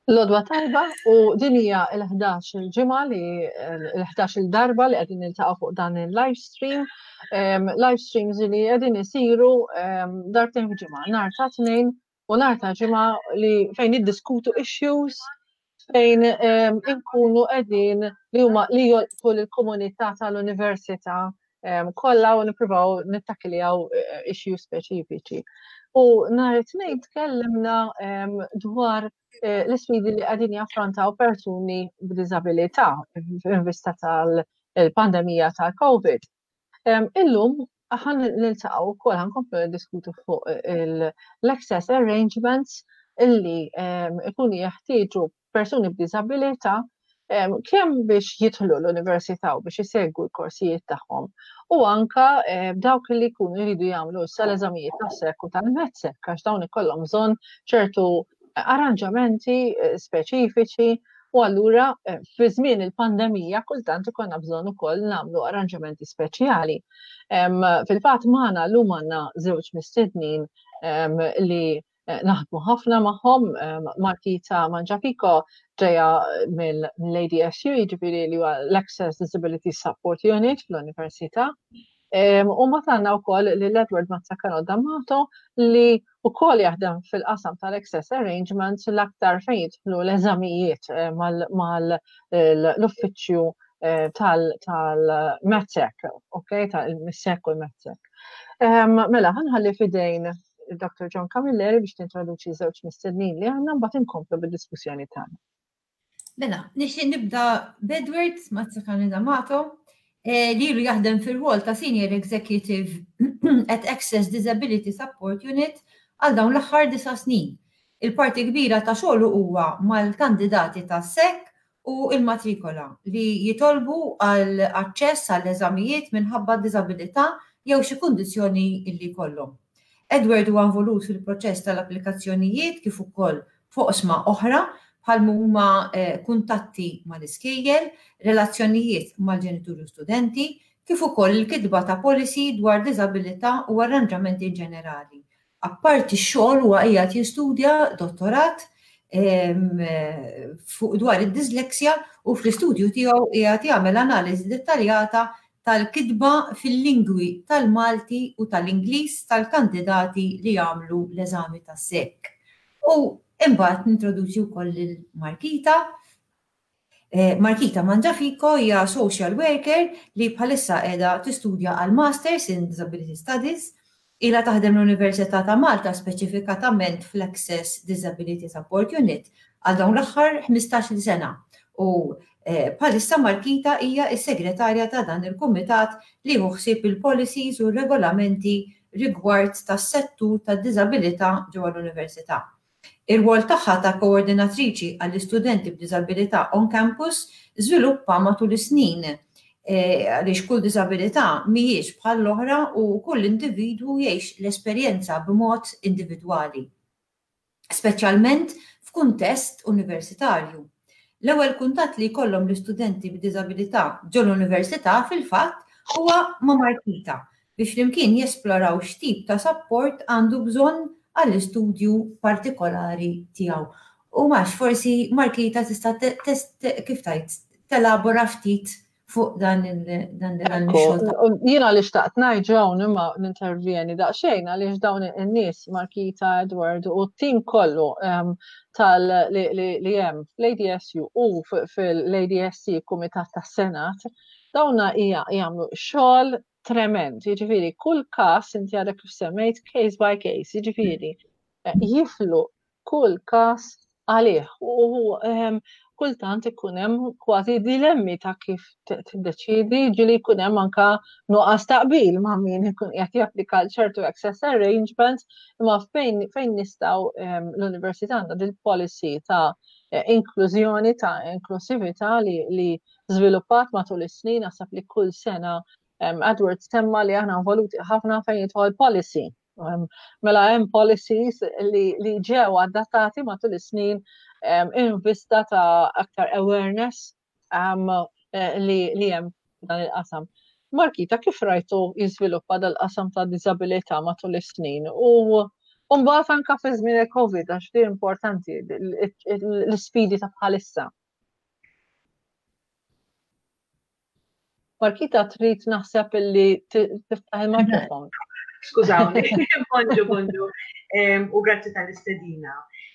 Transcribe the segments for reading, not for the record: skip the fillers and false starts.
L-odwa tajba u dinija il-11 il-ġimgħa li l-11 il-darba li qegħdin niltaqgħu fuq dan il-live stream. Live streams li qegħdin isiru darbtejn fil-ġimgħa, nhar ta' tnejn u nhar ta' ġimgħa li fejn niddiskutu issues fejn inkunu qegħdin li huma li jolqtu lill-komunità tal-università kollha u nippruvaw nittakiljaw issues speċifiċi. U nhar it-tnejn tkellimna dwar l-isfidi li għadin jaffrontaw persuni b'disabilità f'vista tal-pandemija tal-COVID. Illum ħan niltaqgħu wkoll ħankomplu niddiskutu fuq l-access arrangements illi ikunu jeħtieġu persuni b'disabilità kemm biex jidħlu l-università u biex isegwu l-korsijiet tagħhom u anka dawk li jkunu jridu jagħmlu l-eżamijiet tas-sekk u tal-medsek għax dawn ikollhom bżonn ċertu arranġamenti speċifiċi u allura fi żmien il-pandemija kultant ikollna bżonn ukoll nagħmlu arranġamenti speċjali. Fil-fatt magħna llum għandna żewġ mistiednin li naħdmu ħafna magħhom, Markita Manġafiko ġejja mill-ADSU, jiġifieri li huwa l-Access Disability Support Unit fl-Università. U matanna wkoll l-Edward Mazzacano D'Amato li wkoll jaħdem fil-qasam tal-access arrangements l-aktar fejn jidħlu l-eżamijiet mal-uffiċċju tal-Medsec, tal-Missek u l-Medsec. Mela, ħanħalli fidejn Dr. John Camilleri biex tintroduċi żewġ mistednin li għandna mbagħad inkomplu bid-diskussjoni tagħna. Mela, nixtieq nibda b'Edward Mazzacano D'Amato li ilu jaħdem fil-rol ta' Senior Executive at Access Disability Support Unit għal dawn l-aħħar 9 snin. Il-parti kbira ta' xogħlu huwa mal-kandidati tas-sekk u l-matrikola li jitolbu għal aċċess għall eżamijiet minħabba disabilità jew xi kundizzjoni li jkollhom. Edward huwa involut fil-proċess tal-applikazzjonijiet kif ukoll foqsma oħra bħal huma kuntatti mal-iskejjel, relazzjonijiet mal-ġenituri u studenti, kif ukoll il-kitba ta' policy dwar disabilità u arranġamenti ġenerali. Apparti x-xogħol huwa qiegħed jistudja dottorat dwar id-disleksja u fl-istudju tiegħu qiegħed jagħmel analiżi dettaljata tal-kitba fil-lingwi tal-Malti u tal-Ingliż tal-kandidati li jagħmlu l-eżami tas-sekk. U imbagħad nintroduċi wkoll lil-Markita. Markita Manġafiko hija social worker li bħalissa qiegħda tistudja għal Masters in Disability Studies. Ilha taħdem l-Università ta' Malta speċifikatament fl-Access Disability Support Unit għal dawn l-aħħar 15-il sena. U bħalissa Markita hija s-segretarja ta' dan il-kumitat li ħsieb il-policies u r-regolamenti rigward tas-settur tad-diżabilità ġewwa l-Università. Ir-rwol tagħha ta' koordinatriċi għall-istudenti b'diżabilità on campus żviluppa matul is-snin għaliex kull diżabilità mhijiex bħal l-oħra u kull individwu jgħix l-esperjenza b'mod individwali, speċjalment f'kuntest universitarju. L-ewwel kuntatt li jkollhom l-istudenti b'diżabilità ġol l-università fil-fatt huwa ma' Markita biex flimkien jesploraw x'tip ta' support għandu bżonn għall-istudju partikolari tiegħu. U max forsi Markita tista' kif tajt telabora ftit fuq dan il-xogħol. Jiena li xtaqt ngħid hawn imma nintervjeni daqsxejn għaliex dawn in-nies Markita, Edward u t-tim kollu li hemm fl-ADSU u fil-ADSC Kumitat tas-Senat dawna jagħmlu xogħol trement, jiġifieri kull każ inti għadek kif semmejt case by case, jiġifieri jiflu kull każ għalih u kultant ikun hemm kważi dilemmi ta' kif tiddeċiedi ġieli jkun hemm anke nuqqas taqbil ma' min ikun qed japplika ċertu access arrangements imma fejn nistgħu l-Università għandha din policy ta' inklużjoni ta' inklusività li żviluppat matul is-snin naħseb li kull sena Edward semma li aħna involuti ħafna fejn jidħol policy. Mela hemm policies li ġew adattati matul is-snin in vista ta' aktar awareness li hemm dan il-qasam. Markita, kif rajtu jiżviluppa dal-qasam ta' disabilità matul is-snin u Mbagħad anke fi żmien il-COVID għax kien importanti l-isfidi ta' bħalissa. Markita trid naħseb illi tiftaħ il-mikrofon. Skużawni, bonġu, u grazzi tal-istedina.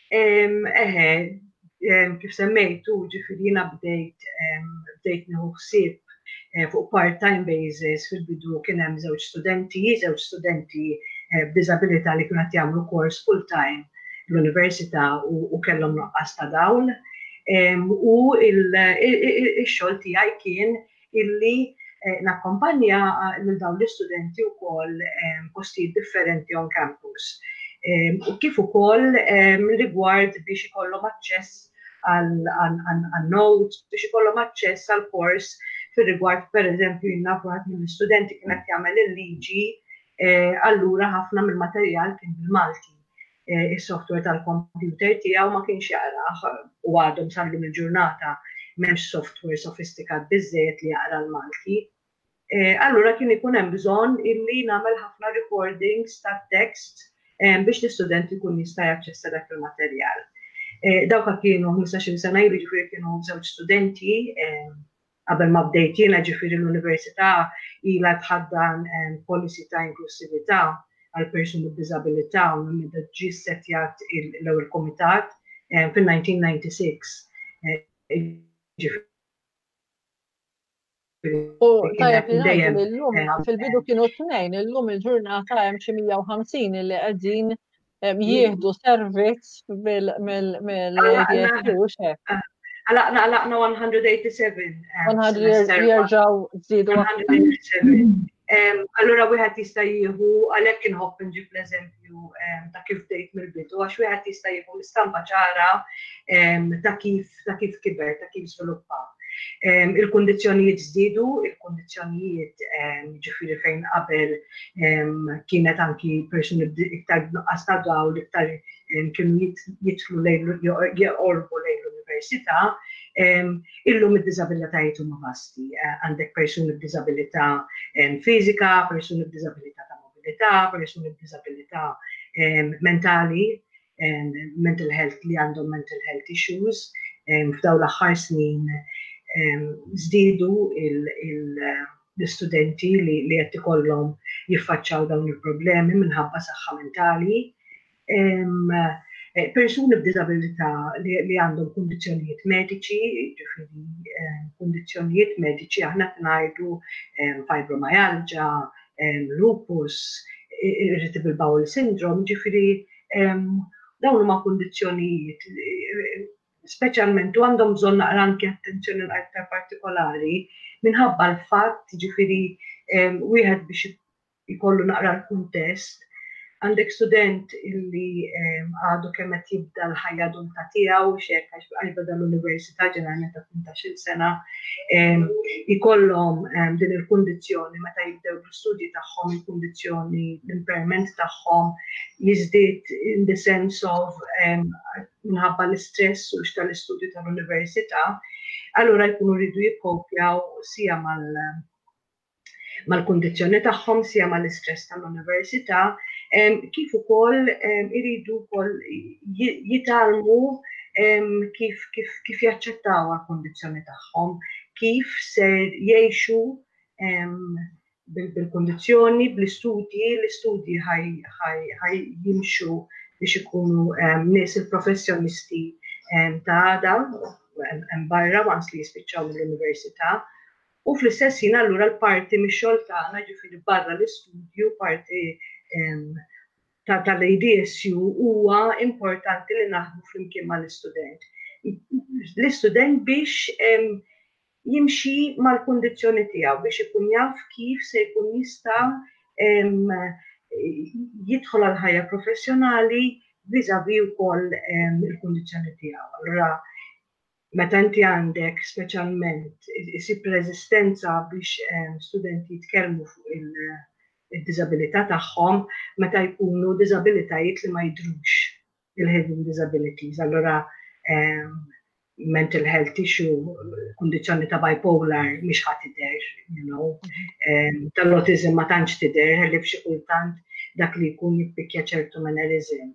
Kif semmejtu, ġifieri jiena bdejt nieħu ħsieb fuq part-time basis fil-bidu kien hemm żewġ studenti b'diżabilità li kienu qed jagħmlu kors full-time l-università u kellhom noqqas ta' dawl. U x-xogħol tiegħi kien illi nakkompanja lil dawn l-istudenti wkoll postijiet differenti on campus. U kif ukoll rigward biex ikollhom aċċess għal notes, biex ikollhom aċċess għal kors fir-rigward pereżempju jiena waħed mill-istudenti kien qed jagħmel il-liġi, allura ħafna mill-materjal kien bil-Malti. Is-software tal-computer tiegħu ma kienx jaqrah u għadhom sallum il-ġurnata m'hemmx software sofistikat biżżejjed li jaqra l-Malti. Allura kien ikun hemm bżonn illi nagħmel ħafna recordings tat-text biex l-istudent ikun jista' jaċċessa dak il-materjal. Dawk kienu 15-il sena ilu ġifieri kienu żewġ studenti qabel ma bdejt jiena ġifieri l-università ilha tħaddan policy ta' inklusività għal persuni b'diżabilità u minn ġie ssettjat l-ewwel kumitat fil-1996. Tajjeb li ngħidu illum fil-bidu kienu tnejn, illum il-ġurnata hemm xi 150 li qegħdin jieħdu servizz mill-DSU x'hekk. Għalaqna 187. 100 jerġgħu żiedu. Allura wieħed jista' jieħu għalhekk inħobb inġib l-eżempju ta' kif bdejt mill-bidu għax wieħed jista' jieħu l-istampa ċara ta' kif kiber, ta' kif żviluppa. Il-kundizzjonijiet żdiedu, il-kundizzjonijijiet ġifieri fejn qabel kienet anki persuni iktar nuqqas ta' dawl iktar kienu jidħlu jorbu lejn l-università, illum id-diżabilitajiet huma vasti. Għandek persuni b'diżabilità fiżika, persuni b'diżabilità ta' mobilità, persuni b'diżabilità mentali, mental health li għandhom mental health issues. F'dawn l-aħħar snin żdiedu l-istudenti li qed ikollhom jiffaċċjaw dawn il-problemi minħabba saħħa mentali. Persuni b'diżabilità li għandhom kundizzjonijiet mediċi, ġifieri kundizzjonijiet mediċi aħna ngħidu fibromyalgia, lupus, irritable bowel syndrome, ġifieri dawn huma kundizzjonijiet speċjalment u għandhom bżonn naqra anke attenzjoni aktar partikolari minħabba l-fatt ġifieri wieħed biex ikollu naqra l-kuntest. Għandek student illi għadu kemm qed jibda l-ħajja adulta tiegħu x'hekk għax beda l-università ġeneralment ta' 18-il sena ikollhom din il-kundizzjoni meta jibdew l-istudji tagħhom il-kundizzjoni l-impairment tagħhom jiżdied in the sense of minħabba l-istress u tal-istudju tal-università, allura jkunu rridu jikkopjaw sija mal-kundizzjoni tagħhom sija mal-istress tal-università, kif ukoll iridu wkoll jitalmu kif jaċċettaw għall-kundizzjoni tagħhom, kif se jgħixu bil-kundizzjoni, bl-istudji, l-istudji ħaj jimxu biex ikunu nies il-professjonisti ta' għada barra waqt li jispiċċaw mill-università. U fl-istess ħin allura l-parti mix-xogħol tagħna ġifieri barra l-istudju parti tal-ADSU huwa importanti li naħdmu flimkien mal-istudent. L-istudent biex jimxi mal-kundizzjoni tiegħu biex ikun jaf kif se jkun jista' jidħol għal ħajja professjonali viżavi wkoll il-kundizzjoni tiegħu. Allura meta inti għandek speċjalment isib reżistenza biex studenti jitkellmu fuq il-diżabilità tagħhom meta jkunu diżabilitajiet li ma jidhrux il-hidden disabilities. Allura mental health issue, kundizzjoni ta' bipolar mhix ħadd tidher, tal-autism ma tantx tidher li f'xi kultant dak li jkun jippikja ċertu mannerism.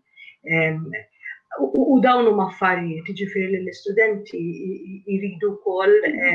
U dawn huma affarijiet, jiġifieri li l-istudenti jridu wkoll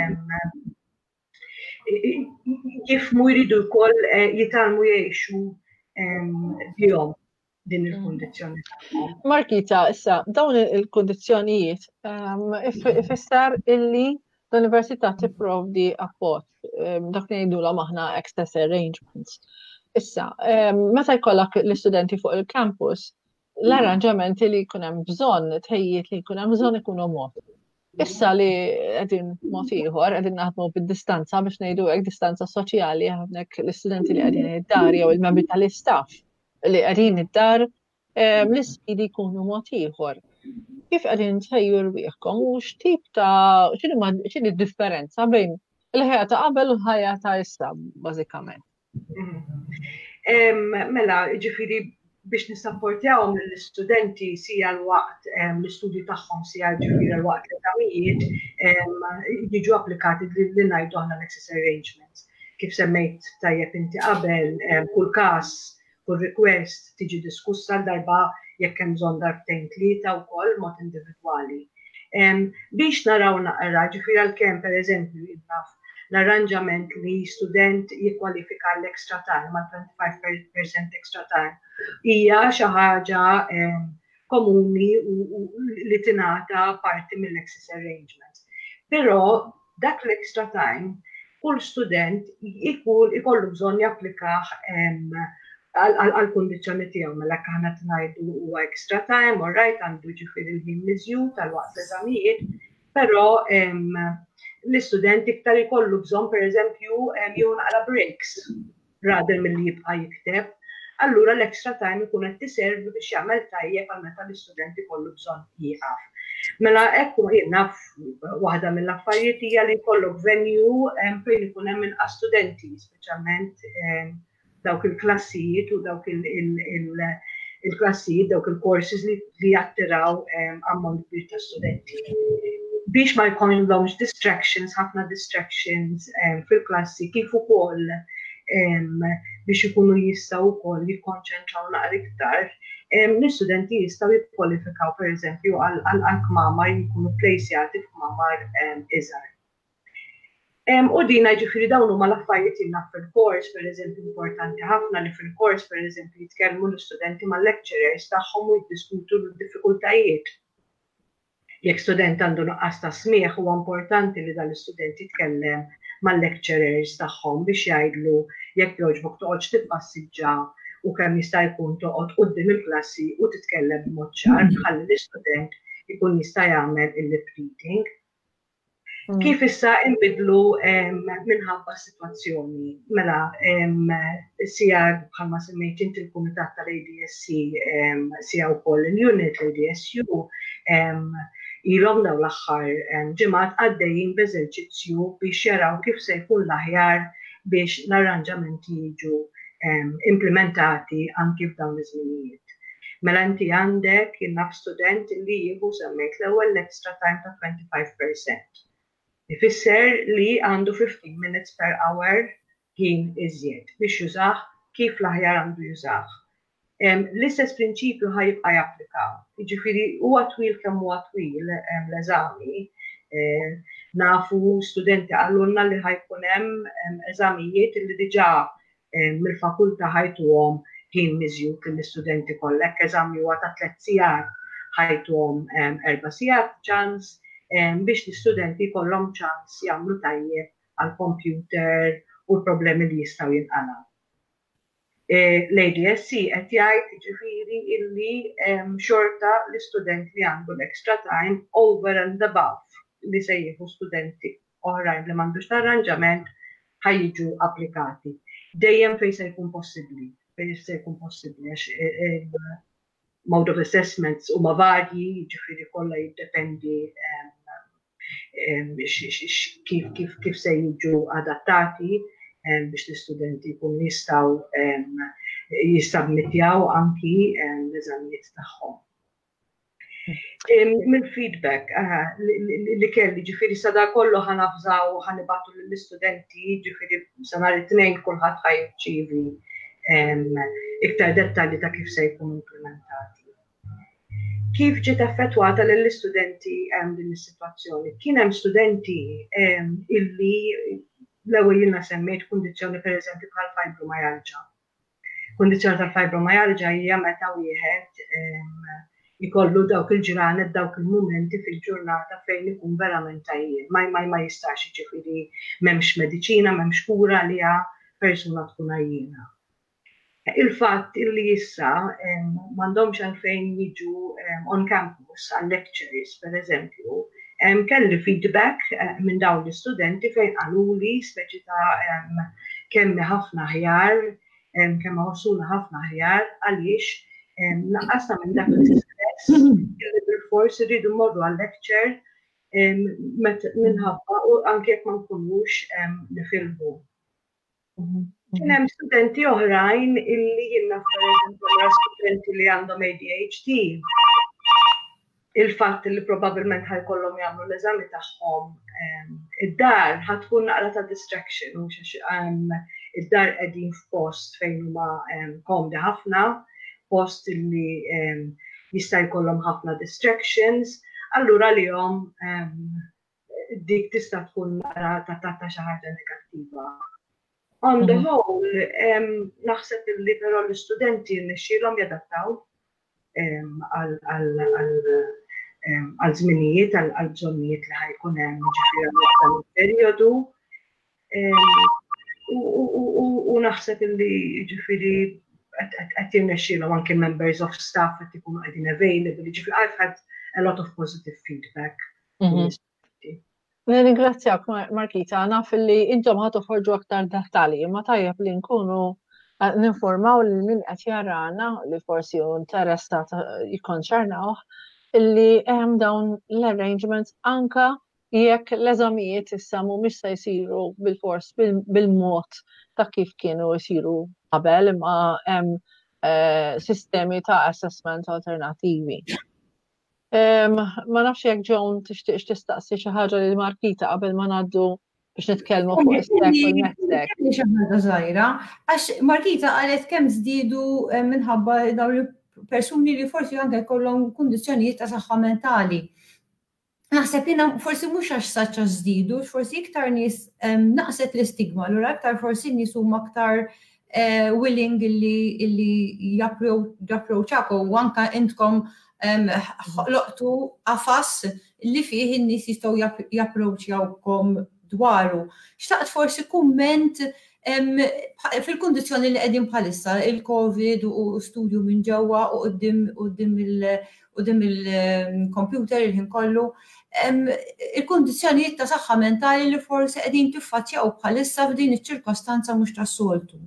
jifhmu jridu wkoll jitalmu jgħixu bihom din il-kundizzjoni. Markita, issa dawn il-kundizzjonijiet ifisser illi l-Università tipprovdi appoġġ dak li ngħidulhom aħna access arrangements. Issa, meta jkollok l-istudenti fuq il-campus, l-arranġamenti li jkun hemm bżonn tħejjiet li jkun hemm bżonn ikunu mod. Issa li qegħdin mod ieħor qegħdin naħdmu bid-distanza biex ngħidu hekk distanza soċjali hawnhekk l-istudenti li qegħdin id-dar jew il-membri tal-istaff li qegħdin id-dar l-isfidi jkunu mod ieħor. Kif qegħdin tħejju rwieħkom u x'tip ta' x'inhi d-differenza bejn il-ħajja ta' qabel u l-ħajja ta' issa bażikament? Mela, ġifieri biex nissapportjawhom lill-istudenti sija l-waqt l-istudju tagħhom sija ġifieri l-waqt l-eżamijiet jiġu applikati li ngħidu aħna l-access arrangements. Kif semmejt tajjeb inti qabel, kull każ, kull request tiġi diskussa darba jekk hemm bżonn darbtejn tlieta wkoll mod individwali. Biex naraw naqra ġifieri għalkemm pereżempju naf l-arranġament li student jikkwalifika l-extra time, ma' 25% extra time, hija xi ħaġa komuni u li tingħata parti mill-access arrangements. Però dak l-extra time, kull student ikollu bżonn japplikah għall-kundizzjoni tiegħu, mela aħna ngħidu huwa extra time, all right, għandu ġifieri l-ħin miżjud tal-waqt l-eżamijiet, però l-istudent iktar ikollu bżonn pereżempju jew naqra breaks rather milli jibqa' jikteb. Allura l-extra time ikun qed tiservi biex jagħmel tajjeb għal meta l-istudent ikollu bżonn jieqaf. Mela hekk naf waħda mill-affarijiet hija li jkollok venue fejn ikun hemm inqas studenti, speċjalment dawk il-klassijiet u dawk il-klassijiet, dawk il-courses li jattiraw ammont kbir ta' studenti. Biex ma jkollhomx distractions, ħafna distractions fil-klassi kif ukoll biex ikunu jistgħu wkoll jikkonċentraw naqra iktar, l-istudenti jistgħu jikkwalifikaw pereżempju għal kmamar jkunu plejsjati f'kmamar iżgħar. U din ġifieri dawn huma l-affarijiet jinnaf fil-kors, pereżempju importanti ħafna li fil-kors pereżempju jitkellmu l-istudenti mal-lecturers tagħhom u jiddiskutu l-diffikultajiet. Jekk student għandu nuqqas ta' smieħ huwa importanti li dal-istudent jitkellem mal-lecturers tagħhom biex jgħidlu jekk jogħġbok toqgħodx tibbassiġġa u kemm jista' jkun toqgħod quddiem il-klassi u titkellem b'mod ċar ħalli l-istudent ikun jista' jagħmel il-lip reading. Kif issa inbidlu minħabba s-sitwazzjoni? Mela, sija bħalma semmejt inti l-Kumitat tal-ADSC sija wkoll il-unit l-ADSU ilhom dawn l-aħħar ġimgħat għaddejjin b'eżerċizzju biex jaraw kif se jkun l-aħjar biex l-arranġamenti jiġu implementati anki f'dawn iż-żminijiet. Mela inti għandek innaf student li jieħu semmejt l-ewwel l-extra time ta' 25%. Ifisser li għandu 15 minutes per hour ħin iżjed biex jużah kif l-aħjar għandu jużah. L-istess prinċipju ħajibqa' japplika. Jiġifieri huwa twil kemm huwa twil l-eżami. Nafu studenti għallulna li ħajkun hemm eżamijiet li diġà mill-fakultà ħajtuhom ħin miżjud lill-istudenti kollha. Eżami huwa ta' 3 sigħat ħajtuhom 4 sigħat ċans biex l-istudenti jkollhom ċans jagħmlu tajjeb għall-computer u l-problemi li jistgħu jinqalgħu. L-ADSC qed jgħid jiġifieri illi xorta l-istudent li għandu l-extra time over and above li se jieħu studenti oħrajn li m'għandux arranġament ħajjiġu applikati. Dejjem fejn se jkun possibbli, għax mode of assessments huma varji, jiġifieri kollha jiddependi kif se jiġu adattati biex l-istudenti jkunu jistgħu jissabmitjaw anki l-eżamijiet tagħhom. Mill-feedback li kelli ġifieri sa da kollu ħanafżaw ħanibatu lill-istudenti ġifieri sa nhar it-tnejn kulħadd ħajrċievi iktar dettalji ta' kif se jkunu implementati. Kif ġiet effettwata lill-istudenti din is-sitwazzjoni? Kien hemm studenti illi l-ewwel jiena semmejt kundizzjoni pereżempju bħal fibromyalgia. Kundizzjoni tal-fibromyalgia hija meta wieħed ikollu dawk il-ġranet, dawk il-mumenti fil-ġurnata fejn ikun verament tajjeb. Ma jistax jiġifieri m'hemmx mediċina, m'hemmx kura li persuna tkun għajjina. Il-fatt illi issa m'għandhomx għalfejn jiġu on campus għal lectures, per eżempju, kelli feedback minn dawn l-istudenti fejn qaluli speċi ta' kemm ħafna ħjar, kemm ħossuna ħafna ħjar għaliex naqqasna minn dak l-istress illi bil-fors irridu mmorru għal lecture minħabba u anke jekk ma nkunux nifilmu. Kien hemm studenti oħrajn illi jiena pereżempju studenti li għandhom ADHD. Il-fatt li probabbilment ħajkollhom jagħmlu l-eżami tagħhom id-dar ħatkun naqra ta' distraction u id-dar qegħdin f'post fejn huma komdi ħafna, post illi jista' jkollhom ħafna distractions, allura lihom dik tista' tkun naqra ta' xi ħaġa negattiva. On the whole, naħseb li però l-istudenti nixxielhom jadattaw għal żminijiet, għal bżonnijiet li ħajkun hemm ġifieri tal-perjodu. U naħseb li ġifieri qed jirnexxielhom anke members of staff qed ikunu qegħdin available, ġifieri I've had a lot of positive feedback. Ringrazzjak Markita, naf li intom ħad toħorġu aktar dettali, imma tajjeb li nkunu ninformaw lil min qed jarana li forsi hu interessat jikkonċernawh illi hemm dawn l-arrangements anka jekk l-eżamijiet issa mhumiex se jsiru bil-fors bil-mod ta' kif kienu jsiru qabel, imma hemm sistemi ta' assessment alternattivi. Ma nafx jekk Joan tixtieq tistaqsi xi ħaġa lil Markita qabel ma ngħaddu biex nitkellmu fuq is-stek u l-messek. Xi ħaġa żgħira, għax Markita qalet kemm żdiedu minħabba dawn il-persuni li forsi anke jkollhom kundizzjonijiet ta' saħħa mentali. Naħseb jiena forsi mhux għax saċċa żdiedu, forsi iktar nies naqset l-istigma, allura aktar forsi nies huma aktar willing illi japproċċakom u anke intkom ħloqtu qafas li fih in-nies jistgħu japproċċjawkom dwaru. Xtaqt forsi kumment fil-kundizzjoni li qegħdin bħalissa il-COVID u studju minn ġewwa u quddiem il-computer il-ħin kollu, il-kundizzjonijiet ta' saħħa mentali li forsi qegħdin tiffaċċjaw bħalissa f'din iċ-ċirkostanza mhux tas-soltu.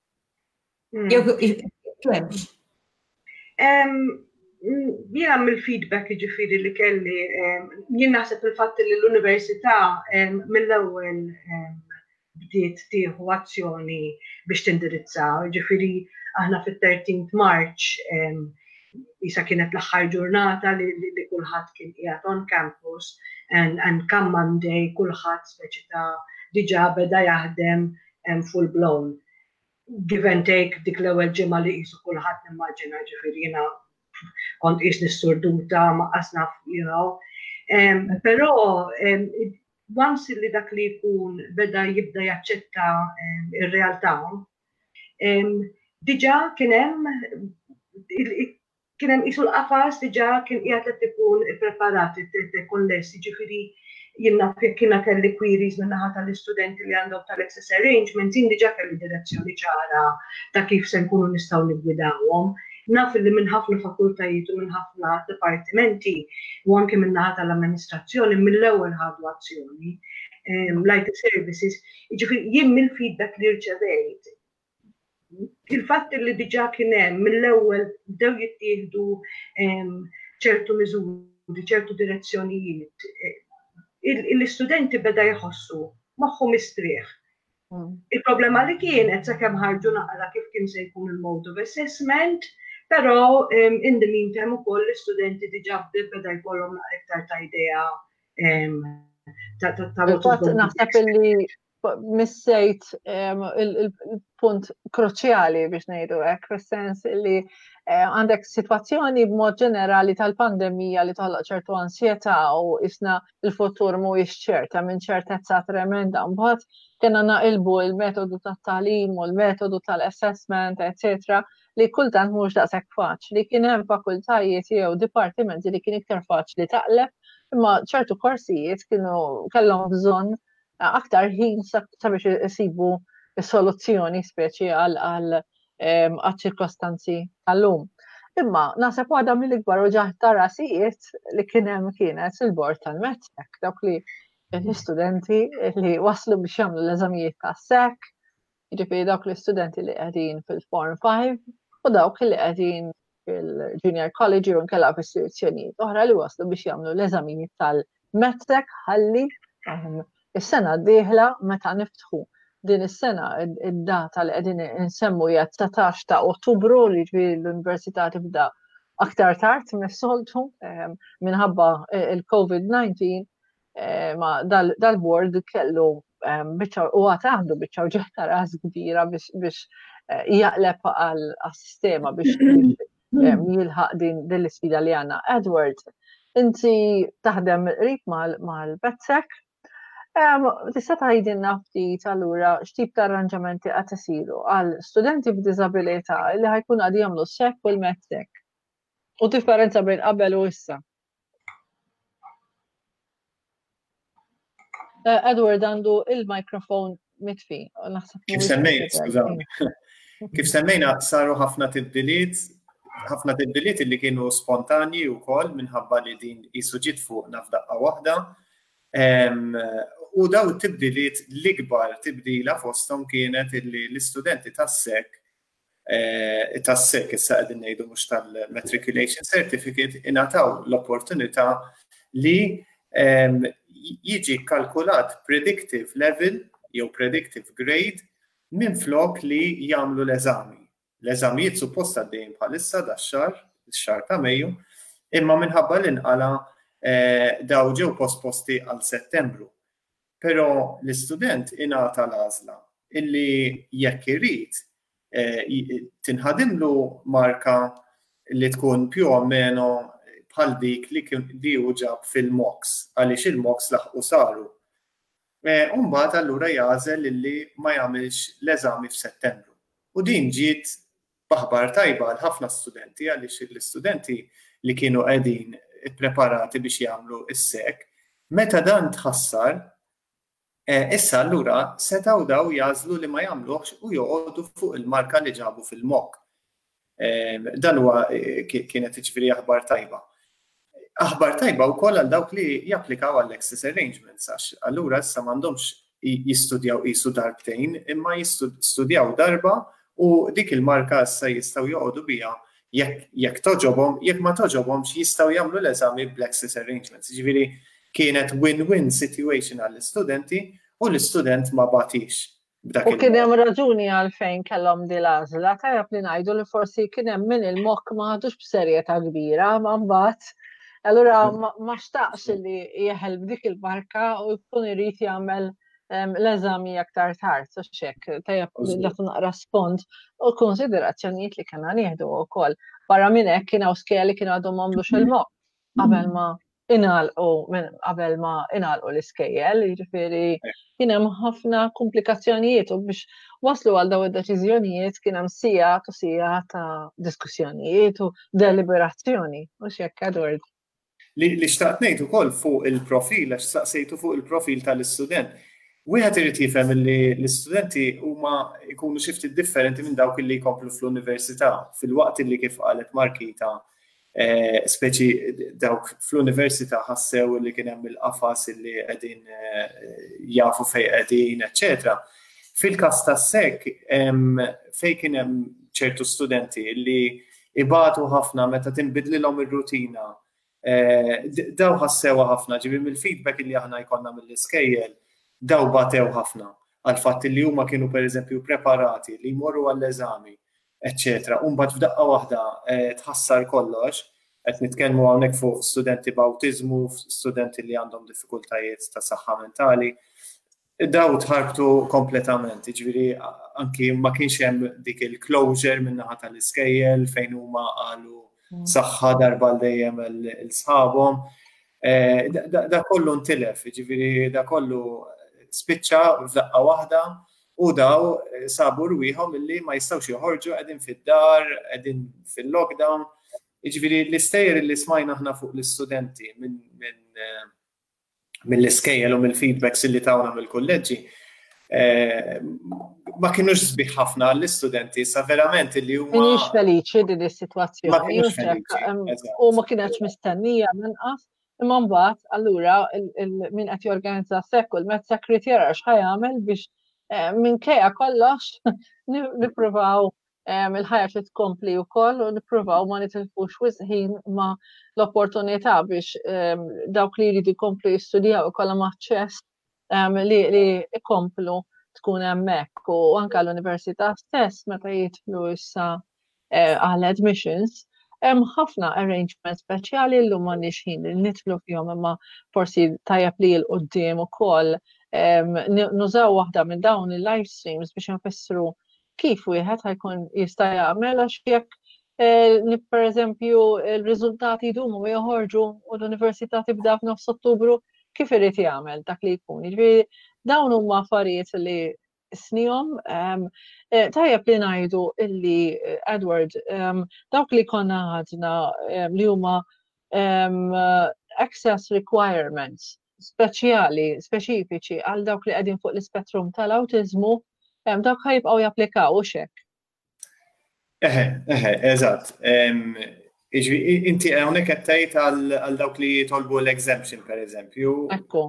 Jiena mill-feedback ġifieri li kelli, jien naħseb il-fatt li l-università mill-ewwel bdiet tieħu azzjoni biex tindirizza, ġifieri aħna fit-13 March isa kienet l-aħħar ġurnata li kulħadd kien qiegħed on campus and come Monday kulħadd speċi ta' diġà beda jaħdem full blown. Give and take dik l-ewwel ġimgħa li qisu kulħadd nimmaġina ġifieri jiena kont qis nissurduta ma qasna, però once li dak li jkun beda jibda jaċċetta ir-realtà, diġà kien hemm qisu l-qafas diġà kien qiegħed ikun ippreparat ikun lest, jiġifieri jiena kiena kelli queries min naħa tal-istudenti li għandhom tal-access arrangement, jien diġà kelli direzzjoni ċara ta' kif se nkunu nistgħu niggwidawhom. Naf li minn ħafna fakultajiet u minn ħafna dipartimenti u anke minn naħa tal-amministrazzjoni mill-ewwel ħadu azzjoni, l-IT services, jiġifieri jien mill-feedback li rċevejt. Il-fatt li diġà kien hemm mill-ewwel bdew jittieħdu ċertu miżuri, ċertu direzzjonijiet, l-istudenti beda jħossu magħhom mistrieħ. Il-problema li kienet sakemm ħarġu naqra kif kien se jkun il-mode of assessment, però in the meantime ukoll l-istudenti diġà beda jkollhom iktar ta' idea naħseb li missejt il-punt kruċjali biex ngħidu hekk, fis-sens li għandek sitwazzjoni b'mod ġenerali tal-pandemija li toħloq ċertu ansjetà u isna il-futur mhuwiex ċerta minn ċertezza tremenda. Mbagħad kena naqilbu il-metodu tat-tagħlim u l-metodu tal-assessment, etc. li kultant mhux daqshekk faċli. Kien hemm fakultajiet jew dipartimenti li kien iktar faċli taqleb, imma ċertu korsijiet kellhom bżonn aktar ħin sabiex isibu soluzzjoni speċi għal ċirkostanzi tal-lum. Imma naħseb waħda mill-ikbar uġaħ ta' rasijiet li kien hemm kienet il-bord tal-Medtech, dawk li l-istudenti li waslu biex jagħmlu l-eżamijiet tas-SEC, jiġifieri dawk l-istudenti li qegħdin fil-Form 5 u dawk li qegħdin fil-Junior College u nkella f'istituzzjonijiet oħra li waslu biex jagħmlu l-eżamijiet tal-Medtech ħalli is-sena d-dieħla meta niftħu din is-sena id-data li qegħdin insemmu hija 19 ta' Ottubru li l-Università tibda aktar tard mis-soltu minħabba il-COVID-19 ma dal-board kellu biċċa u għandu biċċa ġeħta ras kbira biex jaqleb għal-sistema biex jilħaq din l-isfida li għandna. Edward, inti taħdem qrib mal-Medtech. Tista' tgħidilna ftit allura x'tip ta' arranġamenti qed isiru għal studenti b'diżabilità li ħajkun qegħdin jagħmlu s-SEC u l-Medtech. U differenza bejn qabel u issa. Edward għandu il-mikrofon mitfi. Kif semmejt, skużawni. Kif semmejna saru ħafna tibdiliet li kienu spontanji wkoll minħabba li din qisu ġiet fuqna f'daqqa waħda. U daw tibdiliet l-ikbar tibdila fosthom kienet li l-istudenti tas-SEC issa qegħdin ngħidu mhux tal-Matriculation Certificate ingħataw l-opportunità li jiġi kalkulat predictive level jew predictive grade minflok li jagħmlu l-eżami. L-eżamijiet suppost għaddejjin bħalissa dax-xahar ta' Mejju, imma minħabba l-inqala daw ġew posposti għal Settembru. Però l-istudent ingħata l-għażla illi jekk irid tinħadimlu marka li tkun più o meno bħal dik li hu ġab fil-MOOCs għaliex il-MOOCs laħqu saru. U mbagħad allura jagħżel illi ma jagħmilx l-eżami f'Settembru. U din ġiet b'aħbar tajba għal ħafna studenti għaliex l-istudenti li kienu qegħdin ippreparati biex jagħmlu s-SEC, meta dan tħassar, issa allura setgħu daw jażlu li ma jagħmluhx u joqogħdu fuq il-marka li ġabu fil-MOOC. Dan huwa kienet jiġifieri aħbar tajba. Aħbar tajba wkoll għal dawk li japplikaw għall-access arrangements għax allura issa m'għandhomx jistudjaw qisu darbtejn, imma jistudjaw darba u dik il-marka issa jistgħu joqogħdu biha jekk toġobhom, jekk ma toġobhomx jistgħu jagħmlu l-eżami bl-access arrangements. Jiġifieri kienet win-win situation għall-istudenti u l-istudent ma bagħtix. U kien hemm raġuni għalfejn kellhom din l-għażla, tajjeb li ngħidu li forsi kien hemm min il-MOOC ma ħadux b'serjetà kbira, ma mbagħad allura ma xtaqx li jeħel b'dik il-marka u jkun irid jagħmel l-eżami aktar tard, u xek, tajab li naqra spont u konsiderazzjonijiet li kena nieħdu wkoll. Barra minn hekk kien hawn skeli kienu għadhom m'għamlux il-MOOC qabel ma inalqu l-iskejjel, jiġifieri kien hemm ħafna komplikazzjonijiet u biex waslu għal dawn id-deċiżjonijiet kien hemm sigħat u sigħat ta' diskussjonijiet u deliberazzjoni, u xek Edward. Li xtaqt ngħid ukoll fuq il-profil, għax saqsejtu fuq il-profil tal-istudent. Wieħed irid jifhem li l-istudenti huma jkunu xi ftit differenti minn dawk li jkomplu fl-università filwaqt li kif qalet Markita speċi dawk fl-università ħassew li kien hemm il-qafas li qegħdin jafu fejn qegħdin, eċetera. Fil-każ tas-SEC fejn kien hemm ċertu studenti li ibatu ħafna meta tinbidlilhom ir-rutina. Daw ħassewa ħafna, ġibi mill-feedback li aħna jkollna mill-iskejjel, daw batew ħafna għal fatt li huma kienu pereżempju preparati li jmorru għall-eżami, eċċetera. U mbagħad f'daqqa waħda tħassar kollox, qed nitkellmu hawnhekk fuq studenti b'awtiżmu, studenti li għandhom diffikultajiet ta' saħħa mentali. daw tħarbtu kompletament, ġifieri anki ma kienx hemm dik il-closure min-naħa tal-iskejjel fejn huma qalu saħħa darba dejjem il-sħabhom. Da kollu ntilef, ġifieri da kollu spiċċa f'daqqa waħda u daw sabu rwieħhom illi ma jistgħux joħorġu qegħdin fid-dar, qegħdin fil-lockdown. Ġifieri l-istejjer li smajna aħna fuq l-istudenti mill-iskejjel u mill-feedbacks li tawna mill-kolleġġi ma kienux sbieħ ħafna l-istudenti sa verament li huma Minix feliċi din is-sitwazzjoni u ma kienx mistennija minqas imma mbagħad allura min qed jorganizza sekk u l-Met Secretary x'ħajamel biex minkejja kollox nippruvaw il-ħajja li tkompli wkoll u nippruvaw ma nitilfux wisħin ma l-opportunità biex dawk li jridu jkomplu jistudjaw ikollhom aċċess li ikomplu tkun hemmhekk u anke l-Università stess meta jidħlu issa għal admissions hemm ħafna arrangements speċjali li huma nixħin li nidħlu fihom imma forsi tajjeb li l qudiem ukoll nużaw waħda minn dawn il-live streams biex nfissru kif wieħed ħajkun jista' jagħmel għax jekk pereżempju il-riżultati jdumu joħorġu u l-Università tibda f'nofs Ottubru kif irid jagħmel dak li jkun. Jiġifieri dawn huma affarijiet li snihom tajjeb li ngħidu illi Edward dawk li konna ħadna li huma access requirements speċifiċi għal dawk li qegħdin fuq l-ispettrum tal-awtiżmu dawk ħajbqgħu japplikaw u x'hekk. Eżatt. Inti hawnhekk qed tgħid għal dawk li jitolbu l-exemption pereżempju. Ekku.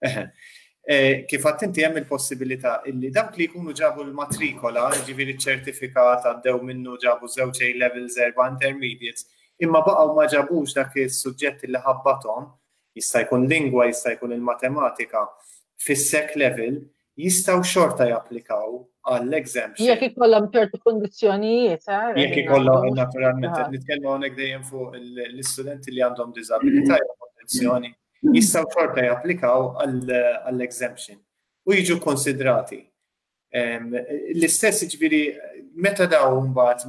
Kif għadt inti hemm il-possibilità illi dawk li jkunu ġabu l-matrikola, ġifieri ċ-ċertifikat għaddew minnu ġabu żewġ A-levels 4 intermediates, imma baqgħu ma ġabux dak is-suġġetti li ħabbathom, jista' jkun lingwa, jista' jkun il-matematika fis-sek level, jistgħu xorta japplikaw għall-exemption. Jekk ikollhom ċertu kundizzjonijiet, Jekk ikollhom naturalment qed nitkellmu hawnhekk dejjem fuq l-istudenti li għandhom diżabilità jew kondizzjoni jistgħu xorta japplikaw għall-exemption u jiġu konsidrati. L-istess jiġifieri meta dawn mbagħad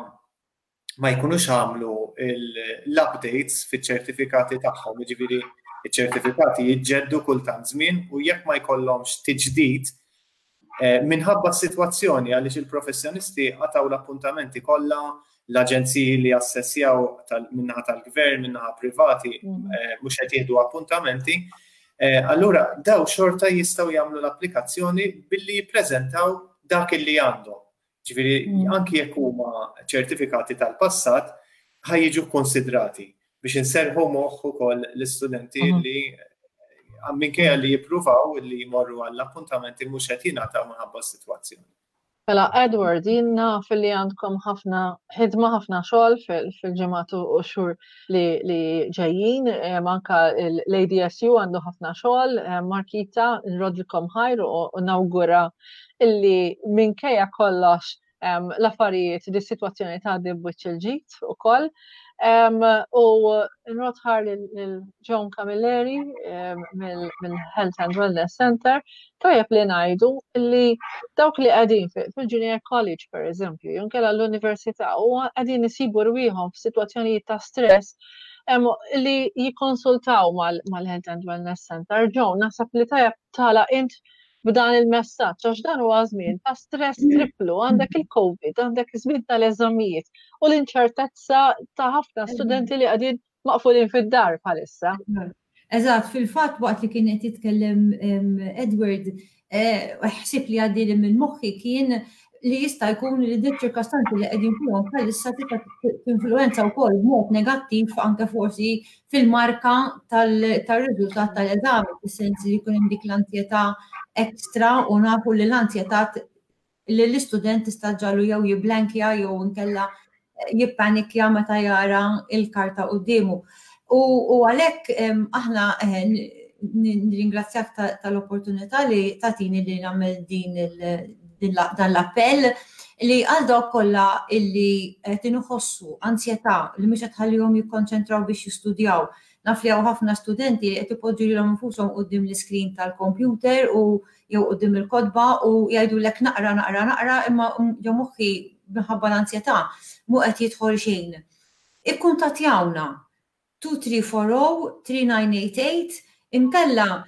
ma jkunux għamlu l-updates fiċ-ċertifikati tagħhom, jiġifieri iċ-ċertifikati jiġġeddu kultant żmien u jekk ma jkollhomx tiġdid minħabba s-sitwazzjoni għaliex il-professjonisti għataw l-appuntamenti kollha l-aġenziji li assessjaw minnaħa tal-gvern, minnaħa privati mhux qed jieħdu appuntamenti, allura daw xorta jistgħu jagħmlu l-applikazzjoni billi jippreżentaw dak li għandhom. Ġifieri anki jekk huma ċertifikati tal-passat ħajjiġu konsidrati biex inserħu moħħ ukoll l-istudenti li minkejja li jippruvaw li jmorru għall-appuntamenti mhux qed jingħataw minħabba s-sitwazzjoni. Mela Edward, jien naf li għandkom ħafna ħidma ħafna xogħol fil-ġimgħat u xhur li ġejjin, anke l-ADSU għandu ħafna xogħol, Markita nrodilkom ħajr u nawgura illi minkejja kollox l-affarijiet dis-sitwazzjoni tgħaddi b'wiċċ il-ġid ukoll. U nrotħar lil-John Camilleri mill-Health and Wellness Center tajjeb li ngħidu li dawk li qegħdin fil-Junior College pereżempju, jew inkella l-Università huwa qegħdin isibu rwieħhom f'sitwazzjonijiet ta' stress li jikkonsultaw mal-Health and Wellness Center. John, naħseb li tajjeb tagħlaq int b'dan il-messaġġ għax dan huwa żmien ta' stress triplu, għandek il-COVID, għandek żmien tal-eżamijiet u l-inċertezza ta' ħafna studenti li qegħdin maqfulin fid-dar bħalissa. Eżatt, fil-fatt waqt li kien qed jitkellem Edward, ħsib li għaddi minn moħħi kien li jista' jkun li dik ċirkostanzi li qegħdin fihom bħalissa tista' tinfluwenza wkoll b'mod negattiv anke forsi fil-marka tar-riżultat tal-eżami, fis-sens li jkun hemm dik l-ansjetà ekstra u nafu li l-ansjetà li l-istudent tista' ġallu jew jibblankja jew inkella jippanikja meta jara il-karta qudiemu. U għalhekk aħna nirringrazzjak tal-opportunità li tagħtini li nagħmel dan l-appell li għal dawk kollha illi qed inħossu ansjetà li mhux qed tħallihom jikkonċentraw biex jistudjaw naf li ħafna studenti qed ipoġġu lilhom infushom quddiem l-iskrin tal-kompjuter u jew quddiem il-kodba u jgħidulek naqra imma jew moħħi minħabba l-ansjetà mhu qed jidħol xejn. Ikkuntattjawna 2340-3988 inkella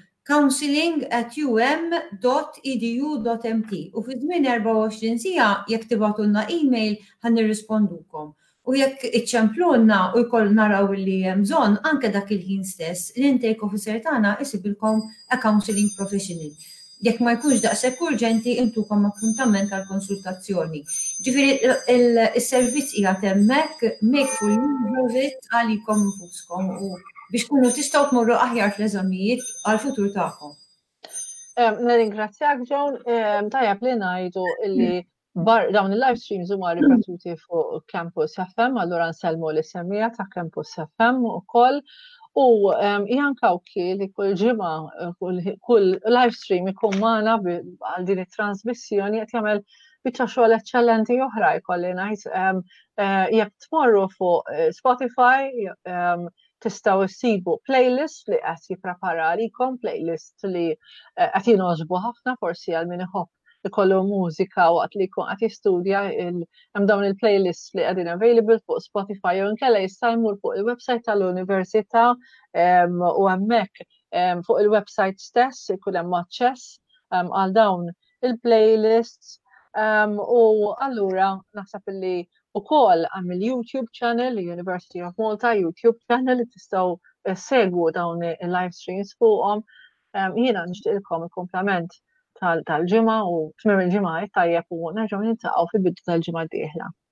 counseling@um.edu.mt u fi żmien 24 siegħa jekk tibatulna email ħan nirrispondukom. U jekk iċċemplunna u jkoll naraw li hemm bżonn anke dak il-ħin stess l-intake officer tagħna isibilkom a counseling professional. Jekk ma jkunx daqshekk urġenti intukom appuntament għal konsultazzjoni. Ġifieri is-servizz qiegħed hemmhekk make full use of it għalikom infuskom u biex kunu tistgħu tmorru aħjar fl-eżamijiet għall-futur tagħkom. Nirringrazzjak Joan, tajjeb li ngħidu li dawn il-live streams huma ripetuti fuq Campus FM, allura nsellmu l-isemmija ta' Campus FM ukoll. U jankawki li kull ġimgħa kull live stream ikun magħna għal din it-transmissjoni qed jagħmel biċċa xogħol eċċellenti oħra jkolli ngħid. Jekk tmorru fuq Spotify tistgħu issibu playlist li qed jipprepara għalikom, playlist li qed jinogħġbu ħafna forsi għal min iħobb ikollu mużika waqt li jkun qed jistudja hemm dawn il-playlists li qegħdin available fuq Spotify jew inkella jista' jmur fuq il-website tal-Università u hemmhekk fuq il-website stess ikun hemm aċċess għal dawn il-playlists u allura naħseb li wkoll hemm il-YouTube channel, University of Malta YouTube channel li tistgħu segwu dawn il-live streams fuqhom. Jiena nixtieqilkom il-komplament tal-ġimgħa u tmiem il-ġimgħa tajjeb u nerġgħu niltaqgħu fil-bidu tal-ġimgħa d-dieħla.